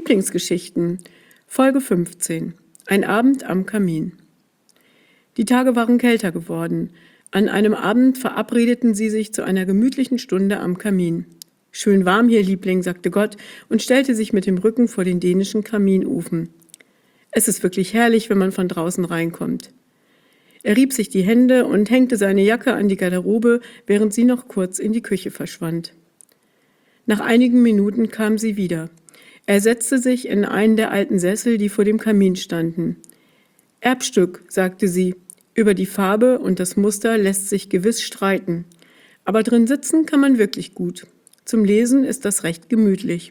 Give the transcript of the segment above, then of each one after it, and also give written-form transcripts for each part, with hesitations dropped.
Lieblingsgeschichten, Folge 15. Ein Abend am Kamin. Die Tage waren kälter geworden. An einem Abend verabredeten sie sich zu einer gemütlichen Stunde am Kamin. »Schön warm hier, Liebling«, sagte Gott und stellte sich mit dem Rücken vor den dänischen Kaminofen. »Es ist wirklich herrlich, wenn man von draußen reinkommt.« Er rieb sich die Hände und hängte seine Jacke an die Garderobe, während sie noch kurz in die Küche verschwand. Nach einigen Minuten kam sie wieder. Er setzte sich in einen der alten Sessel, die vor dem Kamin standen. »Erbstück«, sagte sie, »über die Farbe und das Muster lässt sich gewiss streiten. Aber drin sitzen kann man wirklich gut. Zum Lesen ist das recht gemütlich.«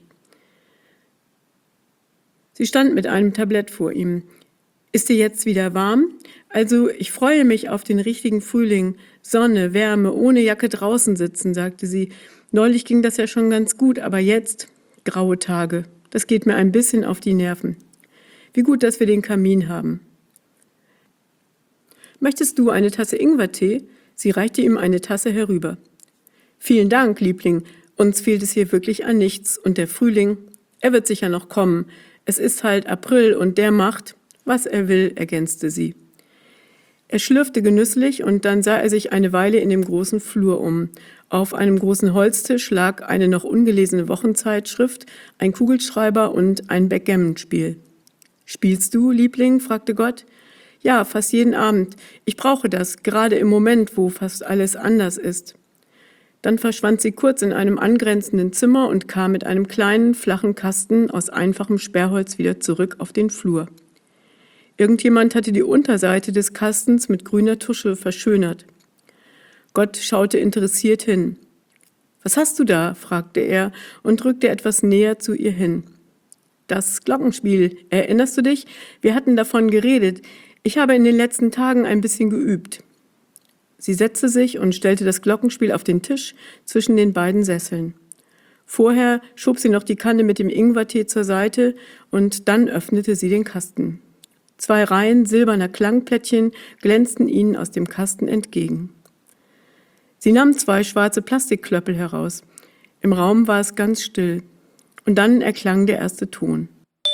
Sie stand mit einem Tablett vor ihm. »Ist dir jetzt wieder warm? Also, ich freue mich auf den richtigen Frühling. Sonne, Wärme, ohne Jacke draußen sitzen«, sagte sie. »Neulich ging das ja schon ganz gut, aber jetzt graue Tage. Das geht mir ein bisschen auf die Nerven. Wie gut, dass wir den Kamin haben.« »Möchtest du eine Tasse Ingwertee?« Sie reichte ihm eine Tasse herüber. »Vielen Dank, Liebling. Uns fehlt es hier wirklich an nichts. Und der Frühling, er wird sicher noch kommen. Es ist halt April und der macht, was er will«, ergänzte sie. Er schlürfte genüsslich und dann sah er sich eine Weile in dem großen Flur um. Auf einem großen Holztisch lag eine noch ungelesene Wochenzeitschrift, ein Kugelschreiber und ein Backgammon-Spiel. »Spielst du, Liebling?«, fragte Gott. »Ja, fast jeden Abend. Ich brauche das, gerade im Moment, wo fast alles anders ist.« Dann verschwand sie kurz in einem angrenzenden Zimmer und kam mit einem kleinen, flachen Kasten aus einfachem Sperrholz wieder zurück auf den Flur. Irgendjemand hatte die Unterseite des Kastens mit grüner Tusche verschönert. Gott schaute interessiert hin. »Was hast du da?«, fragte er und rückte etwas näher zu ihr hin. »Das Glockenspiel. Erinnerst du dich? Wir hatten davon geredet. Ich habe in den letzten Tagen ein bisschen geübt.« Sie setzte sich und stellte das Glockenspiel auf den Tisch zwischen den beiden Sesseln. Vorher schob sie noch die Kanne mit dem Ingwertee zur Seite und dann öffnete sie den Kasten. 2 Reihen silberner Klangplättchen glänzten ihnen aus dem Kasten entgegen. Sie nahm 2 schwarze Plastikklöppel heraus. Im Raum war es ganz still. Und dann erklang der erste Ton.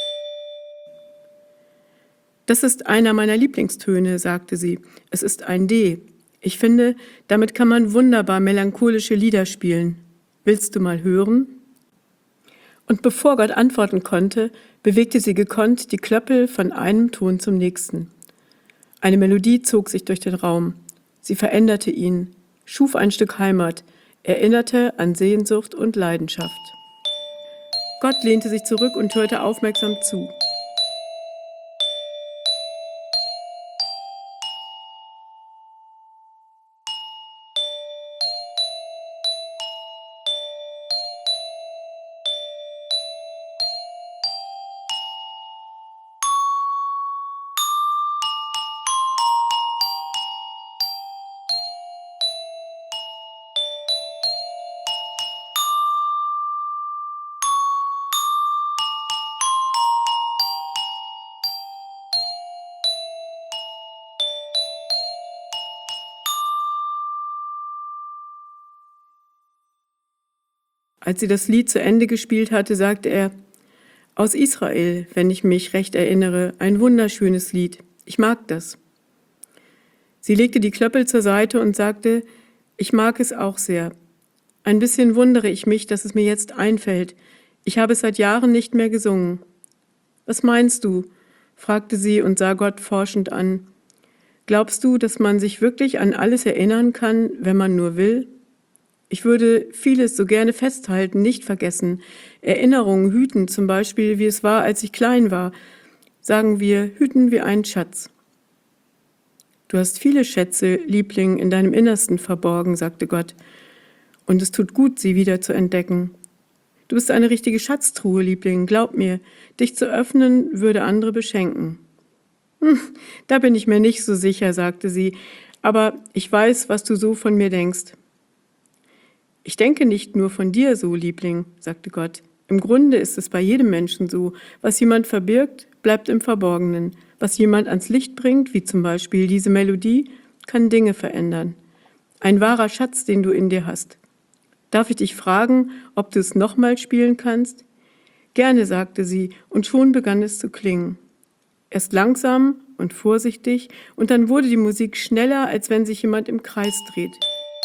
»Das ist einer meiner Lieblingstöne«, sagte sie. »Es ist ein D. Ich finde, damit kann man wunderbar melancholische Lieder spielen. Willst du mal hören?« Und bevor Gott antworten konnte, bewegte sie gekonnt die Klöppel von einem Ton zum nächsten. Eine Melodie zog sich durch den Raum. Sie veränderte ihn, schuf ein Stück Heimat, erinnerte an Sehnsucht und Leidenschaft. Gott lehnte sich zurück und hörte aufmerksam zu. Als sie das Lied zu Ende gespielt hatte, sagte er, »Aus Israel, wenn ich mich recht erinnere, ein wunderschönes Lied. Ich mag das.« Sie legte die Klöppel zur Seite und sagte, »Ich mag es auch sehr. Ein bisschen wundere ich mich, dass es mir jetzt einfällt. Ich habe es seit Jahren nicht mehr gesungen.« »Was meinst du?«, fragte sie und sah Gott forschend an. »Glaubst du, dass man sich wirklich an alles erinnern kann, wenn man nur will?« »Ich würde vieles so gerne festhalten, nicht vergessen. Erinnerungen hüten, zum Beispiel, wie es war, als ich klein war. Sagen wir, hüten wir einen Schatz.« »Du hast viele Schätze, Liebling, in deinem Innersten verborgen«, sagte Gott. »Und es tut gut, sie wieder zu entdecken. Du bist eine richtige Schatztruhe, Liebling, glaub mir. Dich zu öffnen, würde andere beschenken.« »Da bin ich mir nicht so sicher«, sagte sie. »Aber ich weiß, was du so von mir denkst.« »Ich denke nicht nur von dir so, Liebling«, sagte Gott. »Im Grunde ist es bei jedem Menschen so. Was jemand verbirgt, bleibt im Verborgenen. Was jemand ans Licht bringt, wie zum Beispiel diese Melodie, kann Dinge verändern. Ein wahrer Schatz, den du in dir hast. Darf ich dich fragen, ob du es nochmal spielen kannst?« Gerne, sagte sie, und schon begann es zu klingen. Erst langsam und vorsichtig, und dann wurde die Musik schneller, als wenn sich jemand im Kreis dreht.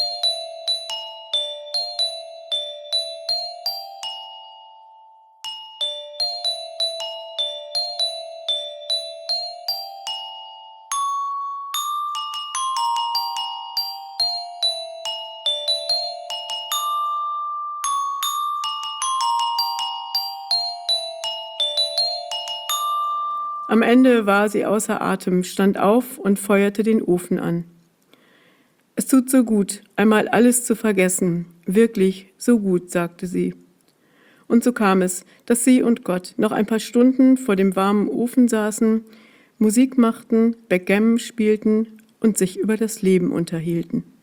Am Ende war sie außer Atem, stand auf und feuerte den Ofen an. Es tut so gut, einmal alles zu vergessen, wirklich so gut, sagte sie. Und so kam es, dass sie und Gott noch ein paar Stunden vor dem warmen Ofen saßen, Musik machten, Backgammon spielten und sich über das Leben unterhielten.